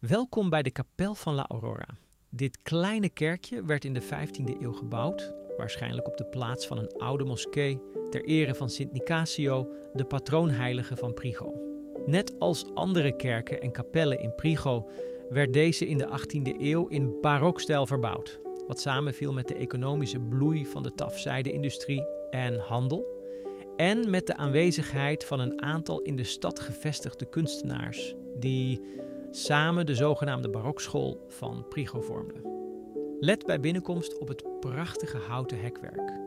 Welkom bij de kapel van La Aurora. Dit kleine kerkje werd in de 15e eeuw gebouwd, waarschijnlijk op de plaats van een oude moskee ter ere van Sint Nicasio, de patroonheilige van Prigo. Net als andere kerken en kapellen in Prigo werd deze in de 18e eeuw in barokstijl verbouwd, wat samenviel met de economische bloei van de tafzijde-industrie en handel en met de aanwezigheid van een aantal in de stad gevestigde kunstenaars die samen de zogenaamde barokschool van Prigo vormden. Let bij binnenkomst op het prachtige houten hekwerk.